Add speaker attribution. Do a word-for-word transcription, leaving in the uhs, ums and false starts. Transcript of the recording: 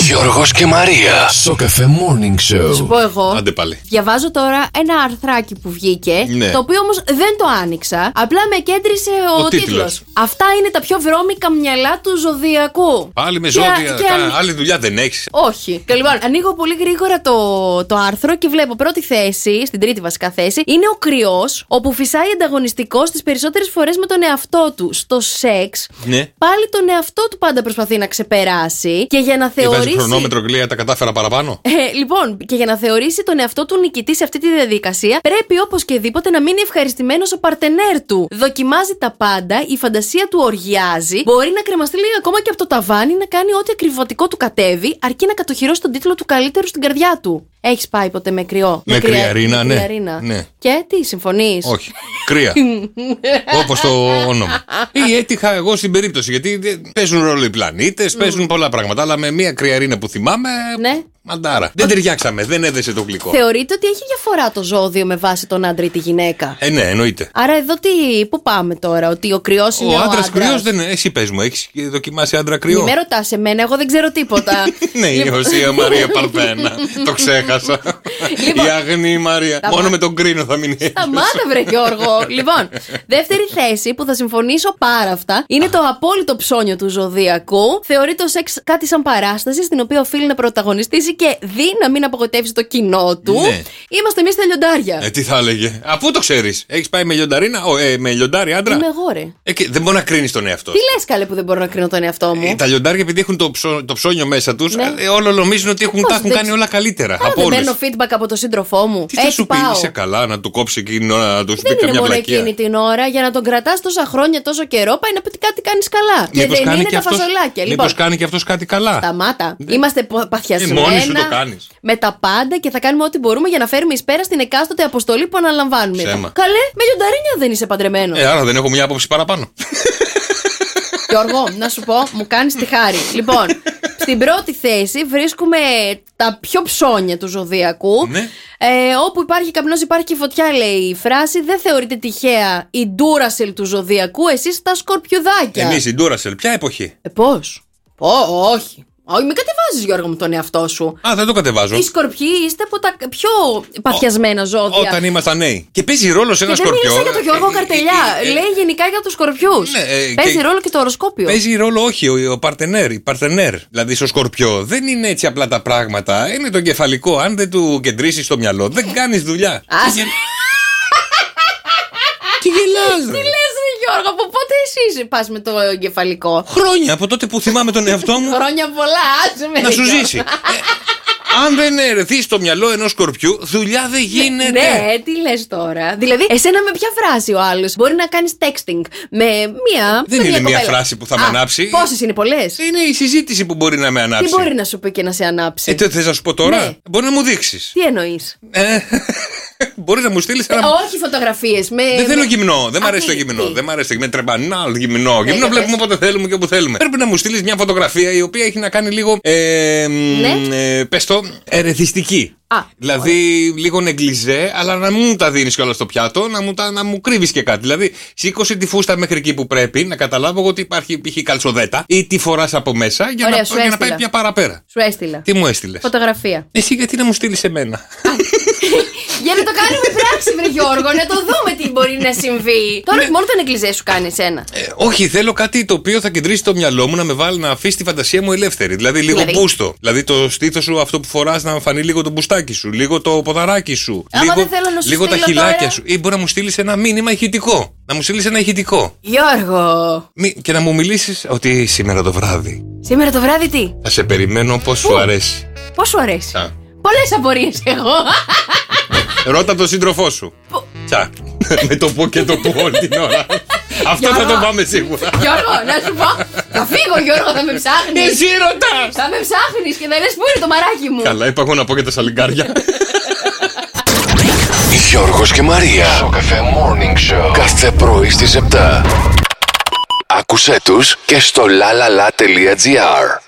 Speaker 1: Γιώργος και Μαρία. Σοκαφέ Morning Show.
Speaker 2: Σου πω εγώ.
Speaker 3: Άντε πάλι.
Speaker 2: Διαβάζω τώρα ένα αρθράκι που βγήκε.
Speaker 3: Ναι.
Speaker 2: Το οποίο όμως δεν το άνοιξα. Απλά με κέντρισε ο,
Speaker 3: Ο
Speaker 2: τίτλος.
Speaker 3: τίτλος.
Speaker 2: Αυτά είναι τα πιο βρώμικα μυαλά του ζωδιακού.
Speaker 3: Πάλι με
Speaker 2: Και-
Speaker 3: ζώδια.
Speaker 2: και
Speaker 3: κα-
Speaker 2: αν-
Speaker 3: Άλλη δουλειά δεν έχεις.
Speaker 2: Όχι. Και λοιπόν, ανοίγω πολύ γρήγορα το, το άρθρο και βλέπω πρώτη θέση, στην τρίτη βασικά θέση, είναι ο κρυός, όπου φυσάει ανταγωνιστικός τις περισσότερες φορές με τον εαυτό του. Στο σεξ,
Speaker 3: Ναι.
Speaker 2: πάλι τον εαυτό του πάντα προσπαθεί να ξεπεράσει και για να
Speaker 3: Και βάζει
Speaker 2: θεωρήσει.
Speaker 3: χρονόμετρο και λέει τα κατάφερα παραπάνω.
Speaker 2: Ε, λοιπόν, και για να θεωρήσει τον εαυτό του νικητή σε αυτή τη διαδικασία, πρέπει όπως και δίποτε να μείνει ευχαριστημένος ο παρτενέρ του. Δοκιμάζει τα πάντα, η φαντασία του οργιάζει, μπορεί να κρεμαστεί λίγο ακόμα και από το ταβάνι, να κάνει ό,τι ακριβωτικό του κατέβει, αρκεί να κατοχυρώσει τον τίτλο του καλύτερου στην καρδιά του. Έχεις πάει ποτέ με κρυό?
Speaker 3: Με
Speaker 2: κρυα-
Speaker 3: κρυαρίνα,
Speaker 2: με
Speaker 3: ναι.
Speaker 2: κρυαρίνα.
Speaker 3: Ναι.
Speaker 2: Και τι, συμφωνείς?
Speaker 3: Όχι. Κρύα. Όπως το όνομα. Ή έτυχα εγώ στην περίπτωση. Γιατί παίζουν ρόλο οι πλανήτες, παίζουν πολλά πράγματα. Αλλά με μία κρυαρίνα που θυμάμαι.
Speaker 2: Ναι.
Speaker 3: Μαντάρα. Δεν ταιριάξαμε, δεν έδεσε το γλυκό.
Speaker 2: Θεωρείτε ότι έχει διαφορά το ζώδιο με βάση τον άντρα ή τη γυναίκα?
Speaker 3: Ε, ναι, εννοείται.
Speaker 2: Άρα εδώ τι, πού πάμε τώρα, ότι ο κρυός είναι
Speaker 3: Ο
Speaker 2: ο
Speaker 3: άντρα
Speaker 2: άντρας?
Speaker 3: κρυό δεν είναι. Εσύ πες μου, έχεις δοκιμάσει άντρα κρυό?
Speaker 2: Μη με ρωτάς εμένα, εγώ δεν ξέρω τίποτα.
Speaker 3: Ναι, η
Speaker 2: Λοιπόν,
Speaker 3: Οσία Μαρία Παρθένα. Το ξέχασα.
Speaker 2: Λοιπόν.
Speaker 3: Η αγνή Μαρία.
Speaker 2: Τα
Speaker 3: Μόνο
Speaker 2: μα-
Speaker 3: με τον κρίνο θα μείνει.
Speaker 2: Σταμάτα βρε Γιώργο. Λοιπόν, δεύτερη θέση που θα συμφωνήσω πάρα αυτά είναι το απόλυτο ψώνιο του ζωδιακού. Θεωρεί το σεξ κάτι σαν παράσταση στην οποία οφείλει να πρωταγωνιστήσει και δει να μην απογοητεύσει το κοινό του.
Speaker 3: Ναι.
Speaker 2: Είμαστε εμείς τα λιοντάρια.
Speaker 3: Ε, τι θα έλεγε. Α, πού το ξέρεις? Έχεις πάει με λιονταρίνα, ο, ε, με λιοντάρι άντρα?
Speaker 2: Είμαι εγώ ρε.
Speaker 3: Ε, και δεν μπορεί να κρίνεις τον εαυτό
Speaker 2: Τι
Speaker 3: σου.
Speaker 2: λες καλέ που δεν μπορώ να κρίνω τον εαυτό μου?
Speaker 3: Ε, τα λιοντάρια, επειδή έχουν το, ψω, το ψώνιο μέσα τους,
Speaker 2: Ναι.
Speaker 3: ε, όλο νομίζουν ότι έχουν,
Speaker 2: Πώς
Speaker 3: τα έχουν
Speaker 2: δεν
Speaker 3: κάνει
Speaker 2: ξε-
Speaker 3: όλα καλύτερα.
Speaker 2: Άρα
Speaker 3: από
Speaker 2: δεν
Speaker 3: όλες.
Speaker 2: παίρνω feedback από τον σύντροφό μου.
Speaker 3: Τι θα
Speaker 2: Έτσι
Speaker 3: σου πει,
Speaker 2: πάω.
Speaker 3: είσαι καλά να του κόψει εκείνη την ώρα, να του σου πει
Speaker 2: Δεν είναι
Speaker 3: καμιά
Speaker 2: μόνο
Speaker 3: βλακεία.
Speaker 2: εκείνη την ώρα. Για να τον κρατάς τόσα χρόνια, τόσο καιρό, πάει να πει ότι κάτι κάνει καλά. Και
Speaker 3: Μήπως
Speaker 2: δεν
Speaker 3: κάνει
Speaker 2: είναι
Speaker 3: και
Speaker 2: τα
Speaker 3: αυτός-
Speaker 2: φασολάκια.
Speaker 3: Μήπως
Speaker 2: Λοιπόν,
Speaker 3: κάνει και αυτός κάτι καλά.
Speaker 2: σταμάτα. Είμαστε πο- παθιασμένα.
Speaker 3: Ε, μόνη σου το κάνεις.
Speaker 2: Με τα πάντα και θα κάνουμε ό,τι μπορούμε για να φέρουμε εις πέρα στην εκάστοτε αποστολή που αναλαμβάνουμε.
Speaker 3: Ψέμα.
Speaker 2: Καλέ, με λιονταρίνια δεν είσαι παντρεμένο.
Speaker 3: Ε, άρα δεν έχω μια άποψη παραπάνω.
Speaker 2: Γιώργο, να σου πω, μου κάνεις τη χάρη. Λοιπόν, στην πρώτη θέση βρίσκουμε τα πιο ψώνια του ζωδιακού.
Speaker 3: Ναι.
Speaker 2: Ε, όπου υπάρχει καπνός υπάρχει και φωτιά, λέει η φράση. Δεν θεωρείται τυχαία η ντούρασελ του ζωδιακού. Εσείς τα σκορπιουδάκια.
Speaker 3: Εμείς η Ντούρασελ, ποια εποχή?
Speaker 2: Ε, πώς? Πω, όχι. Όχι, μην κατεβάζεις Γιώργο μου τον εαυτό σου.
Speaker 3: Α, δεν το κατεβάζω.
Speaker 2: Οι σκορπιοί είστε από τα πιο παθιασμένα ζώδια.
Speaker 3: Όταν ήμασταν νέοι. Και παίζει ρόλο σε ένα
Speaker 2: Και δεν
Speaker 3: σκορπιό.
Speaker 2: μίλησα για τον Γιώργο Καρτελιά.
Speaker 3: Ε, ε, ε,
Speaker 2: Λέει γενικά για τους σκορπιούς.
Speaker 3: Ναι, ε,
Speaker 2: Παίζει
Speaker 3: και-
Speaker 2: ρόλο και το οροσκόπιο.
Speaker 3: Παίζει ρόλο, όχι, ο, ο παρτενέρ, η παρτενέρ. Δηλαδή στο σκορπιό δεν είναι έτσι απλά τα πράγματα. Είναι το κεφαλικό. Αν δεν του κεντρήσεις στο μυαλό, δεν κάνεις δουλειά.
Speaker 2: Ας-
Speaker 3: Τι γε- Τι γελάς, ρε.
Speaker 2: Τι λες ρε Γιώργο, από πότε εσύ πας με το εγκεφαλικό?
Speaker 3: Χρόνια από τότε που θυμάμαι τον εαυτό μου
Speaker 2: Χρόνια πολλά, άσε με
Speaker 3: να
Speaker 2: ρε,
Speaker 3: σου
Speaker 2: Γιώργο.
Speaker 3: ζήσει. Ε, αν δεν ερεθεί στο μυαλό ενός σκορπιού, δουλειά δεν γίνεται.
Speaker 2: Ναι, τι λες τώρα? Δηλαδή, εσένα με ποια φράση ο άλλος μπορεί να κάνεις texting? Με μία.
Speaker 3: Δεν
Speaker 2: με
Speaker 3: είναι μία
Speaker 2: κοπέλα.
Speaker 3: φράση που θα με
Speaker 2: Α,
Speaker 3: ανάψει.
Speaker 2: Πόσες είναι, πολλές?
Speaker 3: Είναι η συζήτηση που μπορεί να με ανάψει.
Speaker 2: Τι μπορεί να σου πει και να σε ανάψει?
Speaker 3: Ε, τι θες να σου πω τώρα?
Speaker 2: Ναι.
Speaker 3: Μπορεί να μου δείξεις.
Speaker 2: Τι εννοείς?
Speaker 3: Ε, μπορεί να μου στείλει
Speaker 2: Ε,
Speaker 3: ένα.
Speaker 2: όχι φωτογραφίες. Με,
Speaker 3: Δεν θέλω
Speaker 2: με-
Speaker 3: γυμνό. Δεν μ'
Speaker 2: Α,
Speaker 3: αρέσει το
Speaker 2: τι,
Speaker 3: γυμνό.
Speaker 2: τι?
Speaker 3: Δεν μ' αρέσει το γυμνό. Τρεμπανάλ γυμνό. Γυμνό
Speaker 2: για
Speaker 3: βλέπουμε
Speaker 2: πες.
Speaker 3: όποτε θέλουμε και όπου θέλουμε. Πρέπει να μου στείλει μια φωτογραφία η οποία έχει να κάνει λίγο. Ε,
Speaker 2: Ναι.
Speaker 3: ε, πες το, ερεθιστική.
Speaker 2: Α,
Speaker 3: Δηλαδή λίγο νεγκλιζέ, αλλά να μην μου τα δίνει κιόλα στο πιάτο, να μου, τα, να μου κρύβει και κάτι. Δηλαδή, σήκωσε τη φούστα μέχρι εκεί που πρέπει, να καταλάβω εγώ ότι υπάρχει π.χ. καλσοδέτα ή τι φορά από μέσα για,
Speaker 2: Ωραία,
Speaker 3: να,
Speaker 2: σου
Speaker 3: για να
Speaker 2: έστειλα.
Speaker 3: πάει πια παραπέρα.
Speaker 2: Σου έστειλα.
Speaker 3: Τι μου έστειλε.
Speaker 2: Φωτογραφία.
Speaker 3: Εσύ γιατί να μου στείλει εμένα.
Speaker 2: Για να το κάνουμε πράξη, βρε Γιώργο, να το δούμε τι μπορεί να συμβεί. Τώρα μόνο τον εγκλιζέ σου κάνει εσένα.
Speaker 3: Ε, όχι, θέλω κάτι το οποίο θα κεντρήσει το μυαλό μου να με βάλει να αφήσει τη φαντασία μου ελεύθερη. Δηλαδή λίγο
Speaker 2: Δηλαδή?
Speaker 3: μπούστο. Δηλαδή το στήθο σου, αυτό που φορά να φανεί λίγο το μπουστάκι σου, λίγο το ποδαράκι σου.
Speaker 2: Άμα
Speaker 3: λίγο
Speaker 2: δεν θέλω να σου
Speaker 3: λίγο τα
Speaker 2: στείλω
Speaker 3: χιλάκια
Speaker 2: τώρα.
Speaker 3: σου. Ή μπορεί να μου στείλει ένα μήνυμα ηχητικό. Να μου στείλει ένα ηχητικό.
Speaker 2: Γιώργο,
Speaker 3: Μη- Και να μου μιλήσει ότι σήμερα το βράδυ
Speaker 2: σήμερα το βράδυ τι?
Speaker 3: θα σε περιμένω πώ σου αρέσει.
Speaker 2: Πώς σου αρέσει?
Speaker 3: Τσα.
Speaker 2: Πολλές απορίες εγώ.
Speaker 3: Ρώτα τον σύντροφό σου. Τσα. Με το πω και το που όλη την ώρα. Αυτό θα
Speaker 2: Γιώργο.
Speaker 3: το πάμε σίγουρα.
Speaker 2: Γιώργο, να σου πω. Θα φύγω, Γιώργο, θα με ψάχνεις.
Speaker 3: Εσύ ρωτάς.
Speaker 2: Θα με ψάχνεις και θα λες πού είναι το μαράκι μου.
Speaker 3: Καλά, είπα εγώ να πω και τα σαλιγκάρια.
Speaker 1: Γιώργος και Μαρία. Σοκαφέ Morning Show. Κάθε πρωί στις επτά. Άκουσέ τους και στο lalala.gr.